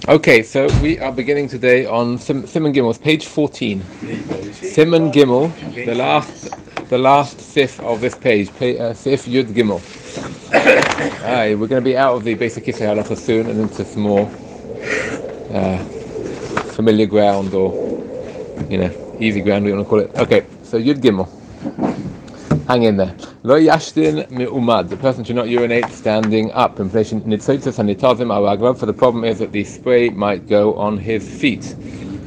Okay, so we are beginning today on Simon Gimel, page 14. Simon Gimel, the last fifth of this page, fifth Yud Gimel. We're going to be out of the basic Kisei Halacha soon and into some more familiar ground, or easy ground, we want to call it. Okay, so Yud Gimel. Hang in there. Lo yashtin me'umad. The person should not urinate standing up. Implication nitzotzes hanitazim al. For the problem is that the spray might go on his feet.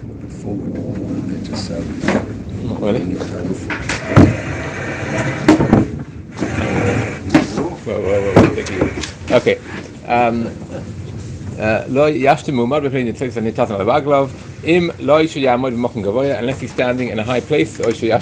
Not really. Whoa. Okay. Lo yashtin me'umad. Nitzotzes hanitazim al. Im lo yamod v'mochen gavoya, unless he's standing in a high place, or he's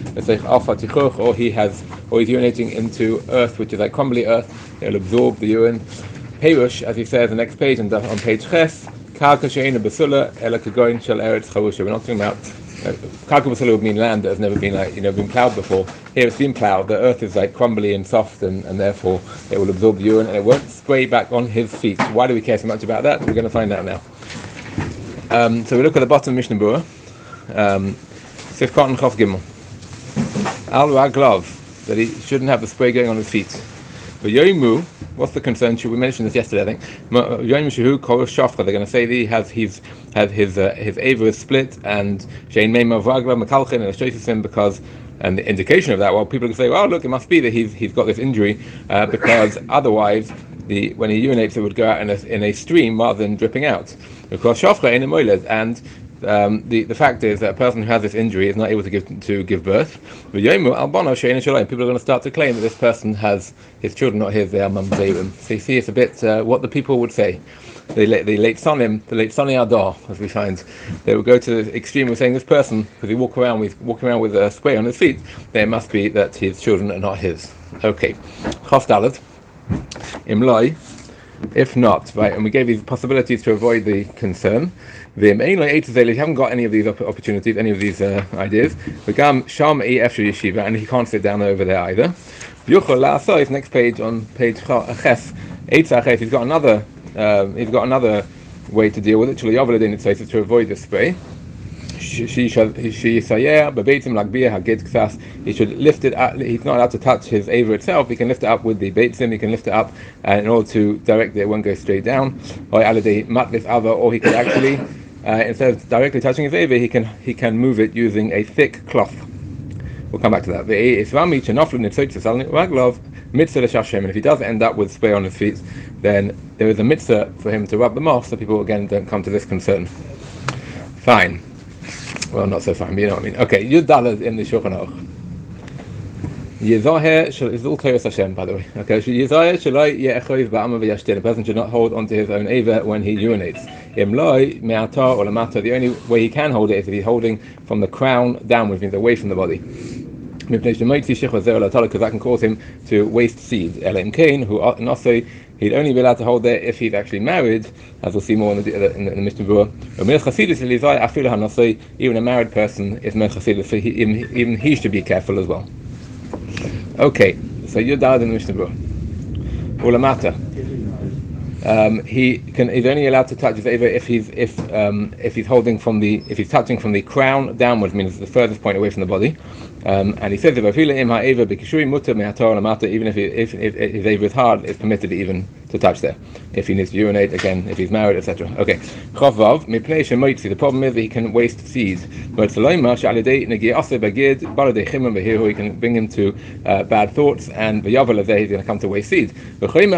urinating into earth, which is like crumbly earth. It'll absorb the urine. Perush, as he says, the next page, and on page Ches, Karka she'ena basula ela kagoin shel eretz chavusha. We're not talking about Karka basula would mean land that has never been been plowed before. Here it's been plowed. The earth is like crumbly and soft, and therefore it will absorb the urine and it won't spray back on his feet. Why do we care so much about that? We're going to find out now. So we look at the bottom of Mishnah Berurah, Sifkat and Chof Gimel. Al Raglav, that he shouldn't have the spray going on his feet. But Yoimu, what's the concern? We mentioned this yesterday, I think. Yoimu Shehu Kol Shafcha. They're going to say that he has his ava is split, and Shein Meima Raglav Mekalchin and Ashtoisim, because. And the indication of that, well, people can say, well, look, it must be that he's got this injury because otherwise, when he urinates, it would go out in a stream rather than dripping out. Because shafcha in moiled, and the fact is that a person who has this injury is not able to give birth. People are going to start to claim that this person has his children, not his. They are mamzerim. So you see, it's a bit what the people would say. The late Sani Adar, as we find, they would go to the extreme of saying this person, because he walking around with a spray on his feet, there must be that his children are not his. Okay, Chaf Daled, Imlai. If not, right, and we gave these possibilities to avoid the concern. You haven't got any of these opportunities, any of these ideas. And he can't sit down over there either. Next page on page Ches. He's got another way to deal with it. To avoid the spray. He should lift it up. He's not allowed to touch his ava itself. He can lift it up with the beitzim. He can lift it up in order to direct it won't go straight down. Or he can actually, instead of directly touching his ava, he can move it using a thick cloth. We'll come back to that. And if he does end up with spray on his feet, then there is a mitzvah for him to rub them off, so people again don't come to this concern. Fine. Well, not so fine, but you know what I mean. Okay, Yud Daled in the Shulchan Aruch. Yizaheh is all Teres Hashem, by the way. Okay, Yizaheh shaloi ye'echoiv ba'ama v'yashtin. A person should not hold onto his own ava when he urinates. Imloi me'atar or lamata. The only way he can hold it is if he's holding from the crown downwards, means away from the body. Because that can cause him to waste seed. Elam Kain, who Nasei, he'd only be allowed to hold there if he's actually married, as we'll see more in the Mishnah Berurah. Even a married person is Mel Chasidus, so even he should be careful as well. Okay, so you're down in the Mishnah Berurah. Ulamata. He's only allowed to touch his ava if he's holding if he's touching from the crown downwards, means the furthest point away from the body. And he says, even if his ava is hard, it's permitted even to touch there. If he needs to urinate, again, if he's married, etc. Okay. The problem is that he can waste seed. He can bring him to bad thoughts, and he's going to come to waste seed. If you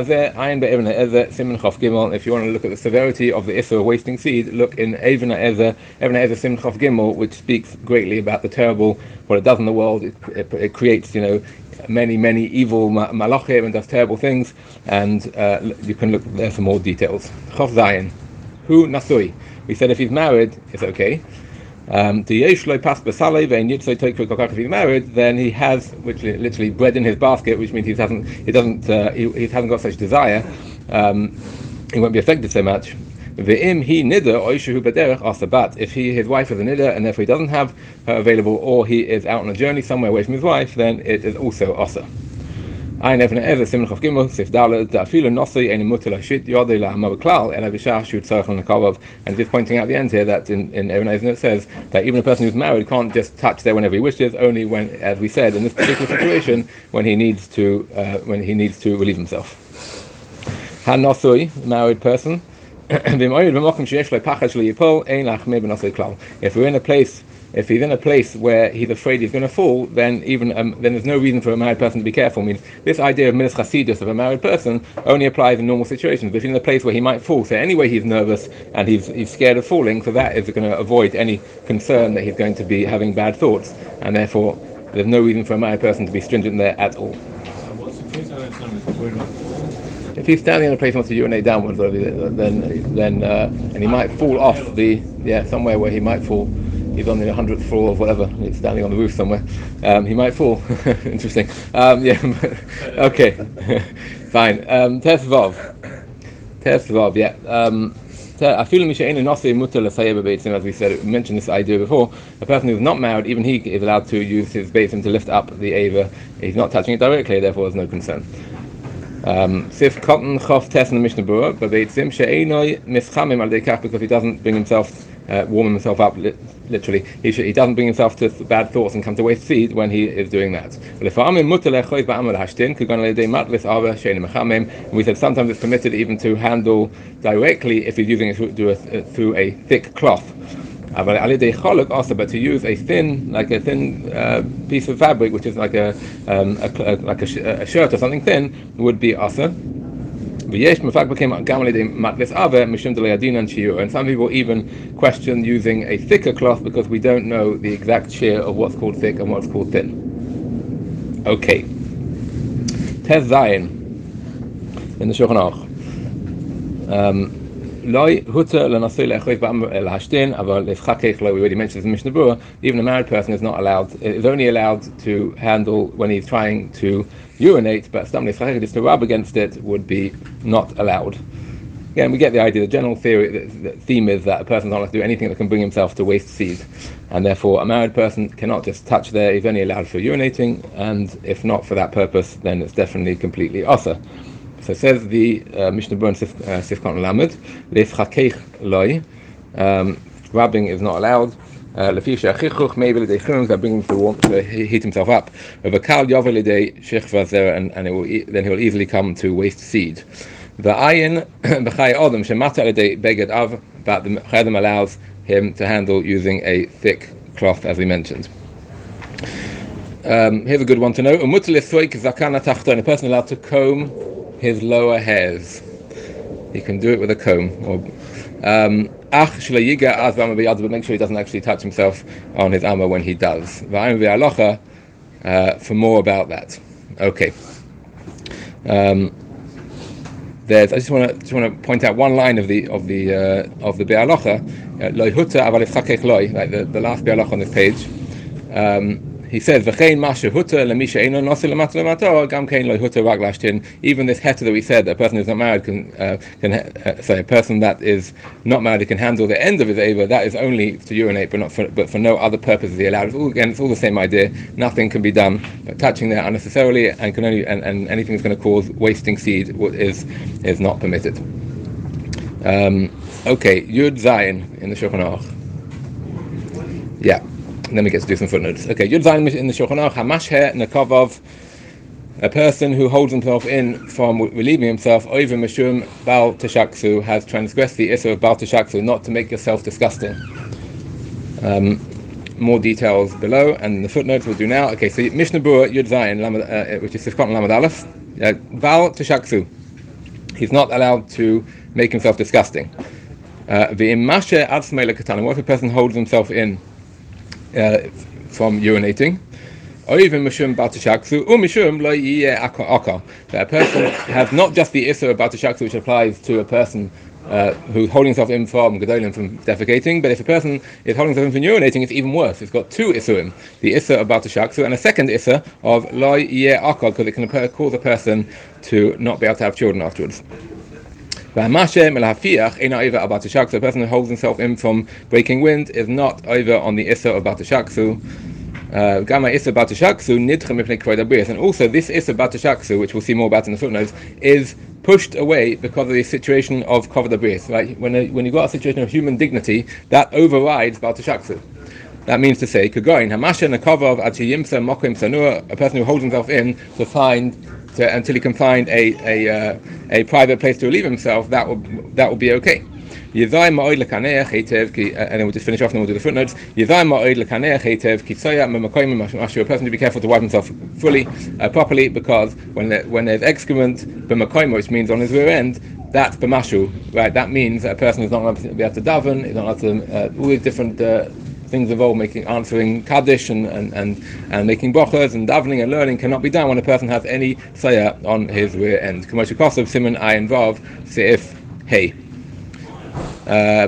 want to look at the severity of the issur of wasting seed, look in Even Ha'ezer Simon Chof Gimel, which speaks greatly about the terrible, what it does in the world. It creates, many evil malachim and does terrible things, and you can look there for more details. Chof Zayin, Hu Nasui. We said if he's married, it's okay. If he's married, then he has, which literally bread in his basket, which means he hasn't got such desire. He won't be affected so much. If his wife is a niddah and therefore he doesn't have her available, or he is out on a journey somewhere away from his wife, then it is also asa. I never ever sim of gimel sif dala da feel nosi any mutila shit yodei la amaklal and abishah shoot circle on the kavov, and just pointing out at the end here that in Even HaEzer it says that even a person who's married can't just touch there whenever he wishes, only when, as we said, in this particular situation, when he needs to relieve himself. Han nosoi, married person. If we're in a place, if he's in a place where he's afraid he's going to fall, then then there's no reason for a married person to be careful. I mean, this idea of minas chasidus of a married person only applies in normal situations. But if he's in a place where he might fall, so anyway he's nervous and he's scared of falling, so that is going to avoid any concern that he's going to be having bad thoughts, and therefore there's no reason for a married person to be stringent there at all. If he's standing in a place and wants to urinate downwards, then and he might fall off somewhere where he might fall. He's on the 100th floor or whatever. He's standing on the roof somewhere. He might fall. Interesting. Okay. Fine. Tesvav. Yeah. As we said, we mentioned this idea before. A person who's not married, even he is allowed to use his beitzim to lift up the Ava. He's not touching it directly, therefore there's no concern. Sif Cotton Chof Tes in the Mishnah Berurah, but Beitzim She'enoi Mischamim al Dekach, because he doesn't bring himself, warm himself up, literally. He doesn't bring himself to bad thoughts and come to waste seed when he is doing that. We said sometimes it's permitted even to handle directly if he's using it through a thick cloth. But to use a thin piece of fabric, which is like a shirt or something thin, would be asa. And some people even question using a thicker cloth because we don't know the exact shear of what's called thick and what's called thin. Okay. Tez Zayin in the Shulchan Aruch. We already mentioned in Mishnah Berurah, even a married person is only allowed to handle when he's trying to urinate, but just to rub against it would be not allowed. Again, we get the idea. The general theme is that a person doesn't have to do anything that can bring himself to waste seed, and therefore a married person cannot just touch there. He's only allowed for urinating, and if not for that purpose, then it's definitely completely asa. So says the Mishnah Berurah Sifkon Lamed, Leifchakeich Loi, rubbing is not allowed. Lefisha Chichuch, maybe the Chum that brings the warmth to heat himself up. V'kal Yovel Lidei Shechva Zera, and then he will easily come to waste seed. The Ayin B'chai Odom Shemata Lidei Beged Av, but the Chedem allows him to handle using a thick cloth, as we mentioned. Here's a good one to know. Umutal Lisroik Zakana Tachton, a person allowed to comb his lower hairs. He can do it with a comb. But make sure he doesn't actually touch himself on his armor when he does. For more about that. Okay. I just want to point out one line of the Be'alocha, Loi Huta Aval Ifchakech Loi, like the last Be'alocha on this page. He says, "V'chein mashe huta lemisha eino nosi lemata lemator gam kein lo huta rak lashtin." Even this heter that we said, that a person who's not married a person that is not married can handle the end of his ava. That is only to urinate, but for no other purpose is he allowed. It's all the same idea. Nothing can be done, but touching there unnecessarily and anything that's going to cause wasting seed is not permitted. Okay, Yud Zayin in the Shulchan Aruch. Yeah. And then we get to do some footnotes. Okay, Yud Zayin in the Shulchan Aruch, Hamashhe Nekavov, a person who holds himself in from relieving himself, over Mishum Baal Teshaksu, has transgressed the issur of Baal Teshaksu, not to make yourself disgusting. More details below, and the footnotes we'll do now. Okay, so Mishnah Berurah Yud Zayin, which is Sifkot Lamed Aleph, Baal Teshaksu, he's not allowed to make himself disgusting. V'immashe Atzmei Lekatan, what if a person holds himself in from urinating? Or even Mishum Batashaksu, Mishum Lo Yeh Aka. That a person has not just the issur of Batashaksu, which applies to a person who's holding himself in from Gedolim, from defecating, but if a person is holding himself in from urinating, it's even worse. It's got two issurim, the issur of Batashaksu and a second issur of Lo Yeh Aka, because it can cause a person to not be able to have children afterwards. A person who holds himself in from breaking wind is not over on the issur of Batashaksu. Gamma Issa Batashaksu Nidcha Mipnei Kvod HaBrius. And also this Issa Batashaksu, which we'll see more about in the footnotes, is pushed away because of the situation of Kvod HaBrius. Right? When you've got a situation of human dignity, that overrides Batashaksu. That means to say, Kagoin Hamasha Nakavov Achiyimsa Mokim Sanua, a person who holds himself in until he can find a private place to relieve himself. That will be okay. And then we'll just finish off and we'll do the footnotes. A person to be careful to wipe himself fully, properly, because when there's excrement, which means on his rear end, that's b'mashu, right? That means that a person is not allowed to be able to daven, is not allowed to, all these different things involved answering kaddish and making brachas and davening and learning cannot be done when a person has any saya on his rear end. Commercial cost of Simon Ayin Vav Seif Hey. And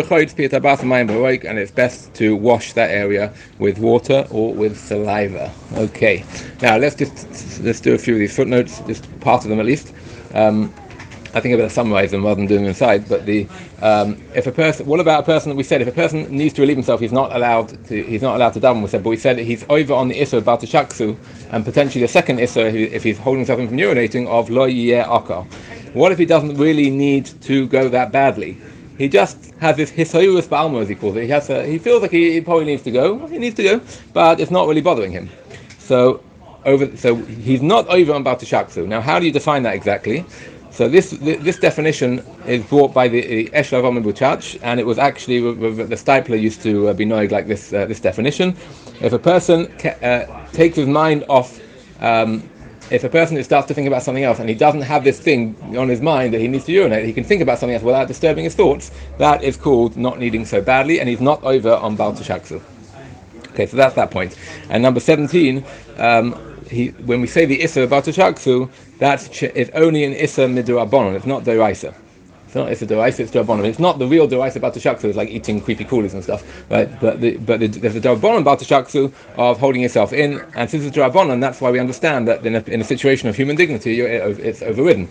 it's best to wash that area with water or with saliva. Okay, now let's do a few of these footnotes, just part of them at least. I think I better summarize them rather than doing them inside. But what about a person that we said if a person needs to relieve himself, he's not allowed to daven. We said, but we said he's over on the issa of Batashaksu and potentially the second issa if he's holding himself in from urinating of lo yeh akar. What if he doesn't really need to go that badly? He just has this hisayrus ba'alma, as he calls it. He feels like he probably needs to go. He needs to go, but it's not really bothering him. So he's not over on Batashaksu. Now, how do you define that exactly? So this definition is brought by the Eshel Avram Buchach, and it was actually the Stipler used to be noig like this definition. If a person takes his mind off. If a person starts to think about something else and he doesn't have this thing on his mind that he needs to urinate, he can think about something else without disturbing his thoughts. That is called not needing so badly, and he's not over on Baal Tashaksu. Okay, so that's that point. And number 17, when we say the Issa of Baal Tashaksu, that is only an Issa Midurabonon. It's not Doraisa. It's not Issa Doraisa, it's Dorabonon. It's not the real Doraisa Baal Tashaksu. It's like eating creepy coolies and stuff, right? But there's a Dorabonon Baal Tashaksu of holding yourself in, and since it's Dorabonon, that's why we understand that in a situation of human dignity, it's overridden.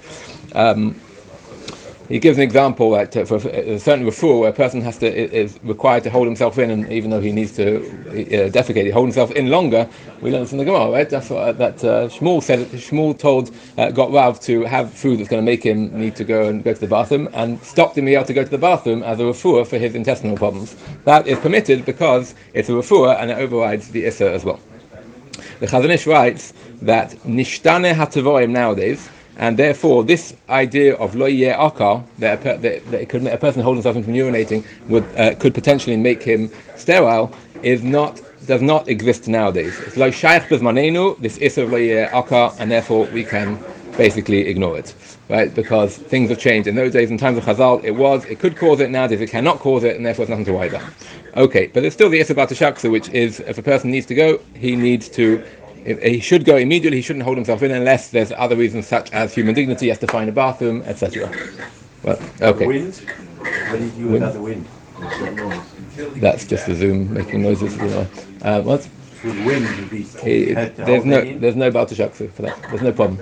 He gives an example that for a certain refuah where a person is required to hold himself in, and even though he needs to defecate, he hold himself in longer. We learn this in the Gemara, right? That's what Shmuel said. Shmuel got Rav to have food that's going to make him need to go to the bathroom, and stopped him being able to go to the bathroom as a refuah for his intestinal problems. That is permitted because it's a refuah and it overrides the issa as well. The Chazon Ish writes that nishtane hatavoim nowadays. And therefore, this idea of lo yeh akar, that a person holding himself in from urinating could potentially make him sterile, does not exist nowadays. It's lo shaykh b'zmanenu, this issa of lo yeh akar, and therefore we can basically ignore it, right? Because things have changed. In those days, in times of Chazal, it could cause it. Nowadays, it cannot cause it, and therefore, it's nothing to worry about. Okay, but there's still the issa Batashaksu, which is if a person needs to go, he should go immediately. He shouldn't hold himself in unless there's other reasons such as human dignity. He has to find a bathroom, etc. Well, okay. Wind? What do you do without the wind? That's just the Zoom making noises. What? The wind would be. There's no Baal Tashaksu for that. There's no problem.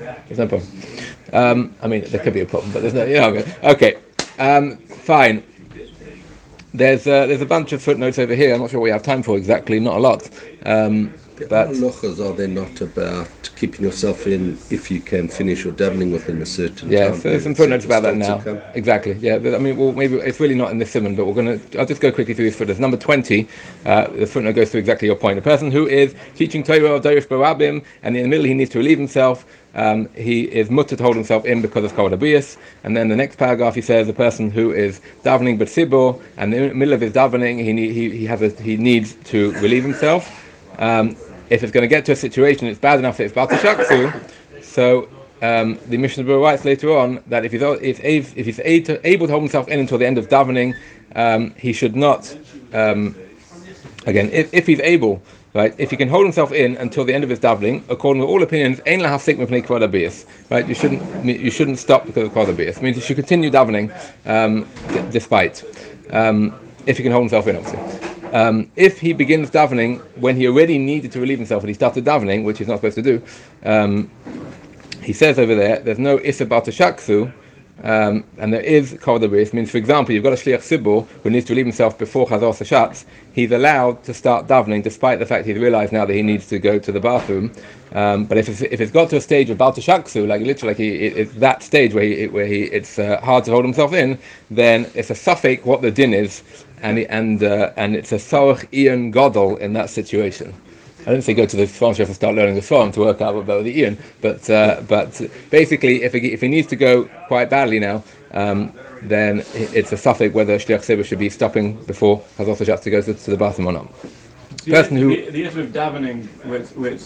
I mean, there could be a problem, but there's no. Okay. Fine. There's a bunch of footnotes over here. I'm not sure what we have time for exactly. Not a lot. But halachas are they not about keeping yourself in if you can finish your davening within a certain time? Yeah, so there's some footnotes about that now. Exactly. Yeah, I mean, well, maybe it's really not in this simon, but I'll just go quickly through these footnotes. Number 20, the footnote goes through exactly your point. A person who is teaching Torah or Dorish Barabim, and in the middle he needs to relieve himself. He is mutter to hold himself in because of Kavod HaBrius. And then the next paragraph he says a person who is davening b'tzibur, and in the middle of his davening he needs to relieve himself. If it's going to get to a situation it's bad enough that it's Baal Tashaksu, so the Mishnah Berurah writes later on that if he's able to hold himself in until the end of davening, he should not. Again, if he's able, right? If he can hold himself in until the end of his davening, according to all opinions, ein lahafsik mipnei kvod HaBrius, right? You shouldn't stop because of Kvod HaBrius. It means you should continue davening despite if he can hold himself in, obviously. If he begins davening when he already needed to relieve himself and he started davening, which he's not supposed to do, he says over there's no Issa Baal Tashaksu and there is kol dabris, means, for example, you've got a shliach tzibur who needs to relieve himself before chazos hashatz. He's allowed to start davening, despite the fact he's realized now that he needs to go to the bathroom. But if it's got to a stage of bal tashaksu, like literally, it's that stage where it's hard to hold himself in, then it's a suffix what the din is, and it's a sorach ian godel in that situation. I didn't say go to the Sfarim Shef and start learning the Sfarim to work out about the Ian, but basically, if he needs to go quite badly now, then it's a suffix whether Shliach Tzibur should be stopping before Chazos Hashatz to go to the bathroom or not. The issue of davening, which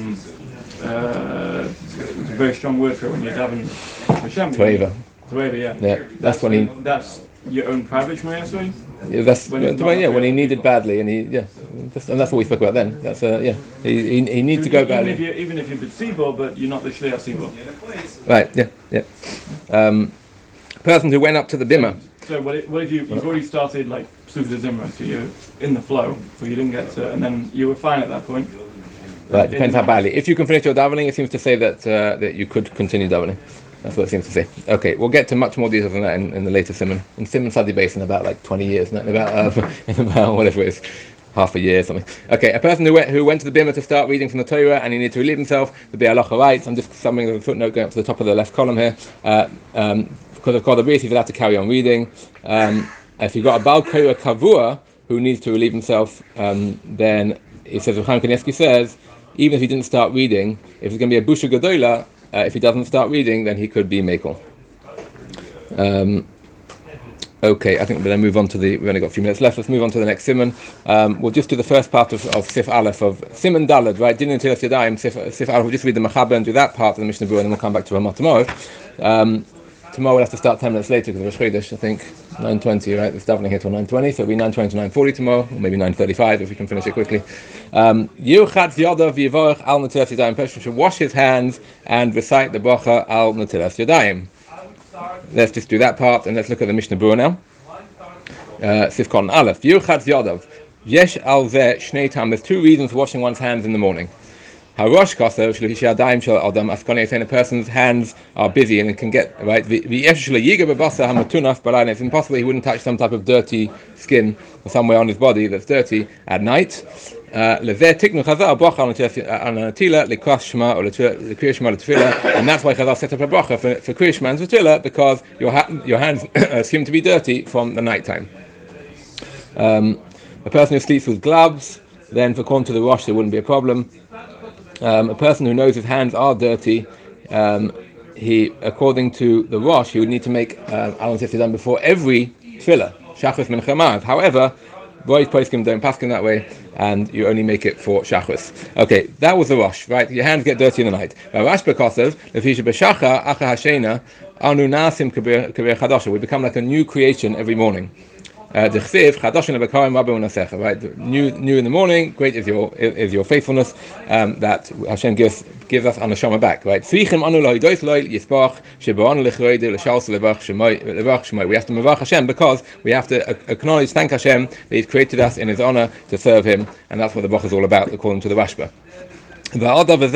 a very strong word for it when you daven Hashem. Taveva, yeah. That's your own private Shema. Yeah, when he needed badly, and that's what we spoke about then. That's he needs to go badly. Even if you're B'tzibor, but you're not the Shliach Tzibor. Right. Yeah. Person who went up to the bimah. So what if you've already started like Psuv de Zimra, so you're in the flow, so you didn't get to, and then you were fine at that point. Right. Depends how badly. If you can finish your davening, it seems to say that you could continue davening. That's what it seems to say. Okay, we'll get to much more details than that in the later Simon. In Simon Sadi Base in about like 20 years, in about whatever it is, half a year or something. Okay, a person who went to the bimah to start reading from the Torah and he needed to relieve himself, the Biur Halacha writes, I'm just summing the footnote going up to the top of the left column here, because of Kol Dabris, he's allowed to carry on reading. If you've got a Bal Korah Kavua who needs to relieve himself, then it says, Chaim Kanievsky says, even if he didn't start reading, if it's going to be a Busha Gedola, if he doesn't start reading, then he could be Mekel. Okay, I think we'll then move on to we've only got a few minutes left, let's move on to the next Simon. We'll just do the first part of Sif Aleph, of Simon Dalad, right? Didn't until Yadayim, Sif Aleph, we'll just read the Mechaber and do that part of the Mishnah Berurah, and then we'll come back to Ramah tomorrow. Tomorrow we'll have to start 10 minutes later because of Rosh Chodesh, I think, 9:20, right? It's davening here till 9:20, so it'll be 9:20 to 9:40 tomorrow, or maybe 9:35 if we can finish it quickly. Yirchatz Yodav V'Yivorech Al Natilas Yadayim. Person should wash his hands and recite the bracha Al Natilas Yadayim. Let's just do that part, and let's look at the Mishnah Berurah now. Sifkon Aleph. Yirchatz Yodav. Yesh Al Zeh Shnei Tam. There's two reasons for washing one's hands in the morning. Harosh Kosev Shlish Yadayim Shel Adam. Afkoni saying a person's hands are busy and it can get right. It's impossible he wouldn't touch some type of dirty skin or somewhere on his body that's dirty at night. And that's why Chazal set up a bracha for Kriya Shema and Tefillah, because your hands seem to be dirty from the night time. A person who sleeps with gloves, then for according to the Rosh there wouldn't be a problem. A person who knows his hands are dirty, he, according to the Rosh, he would need to make Alon Sifti before every tefillah, Shachris Mincha Ma'av. However, Rosh Poskim don't paskin that way, and you only make it for Shachris. Okay, that was the Rosh, right? Your hands get dirty in the night. Rash B'Kosev, Lefisha B'Shacha Acha Hashena Anu Nasim Kabir Chadasha. We become like a new creation every morning. Right, new in the morning, great is your faithfulness that Hashem gives us on the Shama back. Right, we have to mevach Hashem because we have to acknowledge, thank Hashem that He's created us in His honor to serve Him, and that's what the Bach is all about, according to the Rashba. And that's why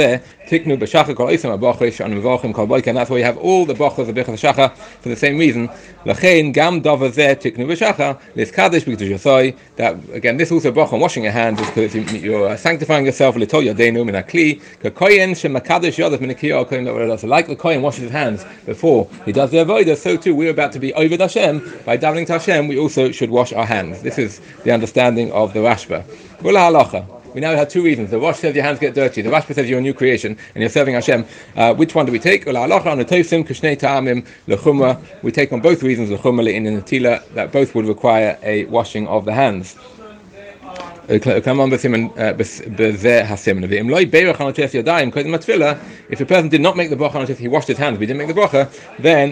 you have all the brachos of Birchas Shacha for the same reason. That again, this also brach on washing your hands is because you're sanctifying yourself. Like the kohen washes his hands before he does the avodah, so too we're about to be over Hashem by davening to Hashem. We also should wash our hands. This is the understanding of the Rashba. We now have two reasons. The Rosh says your hands get dirty. The Rashba says you're a new creation and you're serving Hashem. Which one do we take? We take on both reasons, that both would require a washing of the hands. If a person did not make the bracha, he washed his hands, but he didn't make the bracha, then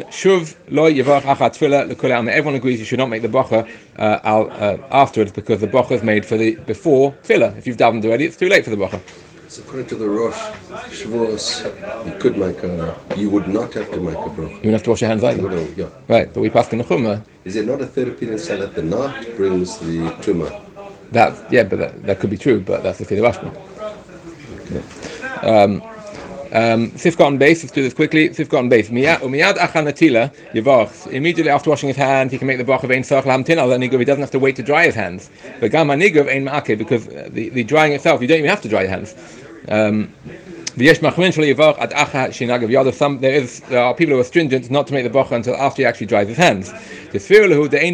everyone agrees you should not make the bracha afterwards, because the bracha is made for the before tefillah. If you've davened already, it's too late for the bracha. So according to the Rosh, Shavuos, you would not have to make a bracha. You wouldn't have to wash your hands either. Yeah. Right, but we pass in the Chumrah. Is there not a third opinion saying that the night brings the tumah? That could be true, but that's the Rashba. Sifkot base, let's do this quickly. Sifkot base. Umiyad achanatila yivarch. Immediately after washing his hands, he can make the bracha of ein tzarich lahamtin al niguv. He doesn't have to wait to dry his hands. But gam niguv ein ma'ake, because the drying itself, you don't even have to dry your hands. There are people who are stringent not to make the bracha until after he actually dries his hands. Because they hold that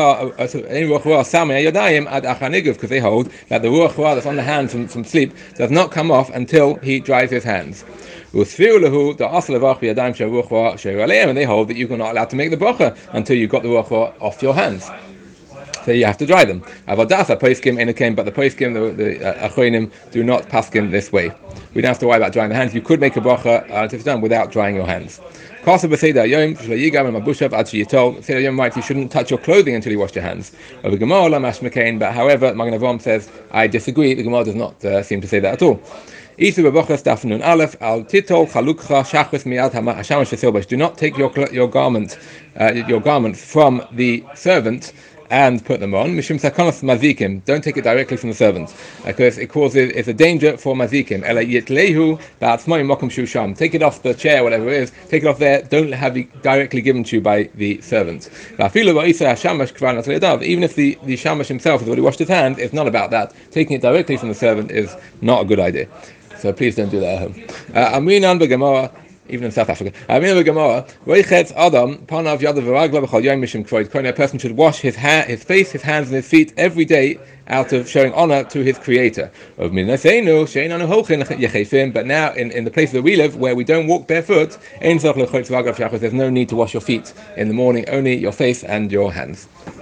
the ruach ra that's on the hands from sleep does not come off until he dries his hands. And they hold that you're not allowed to make the bracha until you got the ruach ra off your hands. So you have to dry them. But the poskim, the achronim do not paskim this way. We don't have to worry about drying the hands. You could make a bracha if it's done without drying your hands. Seder Yom writes you shouldn't touch your clothing until you wash your hands. But however, Magen Avraham says, I disagree. The Gemara does not seem to say that at all. Do not take your garment from the servant and put them on. Mishum sakonos mazikim. Don't take it directly from the servants, because it's a danger for mazikim. Ela yitlehu ba'atzmoim mokum shusham. Take it off the chair, whatever it is. Take it off there. Don't have it directly given to you by the servants. Even if the shamash himself has already washed his hands, it's not about that. Taking it directly from the servant is not a good idea. So please don't do that at home. Amrinan b'Gemara. Even in South Africa. A person should wash his face, his hands and his feet every day out of showing honor to his creator. But now in the place that we live, where we don't walk barefoot, there's no need to wash your feet in the morning, only your face and your hands.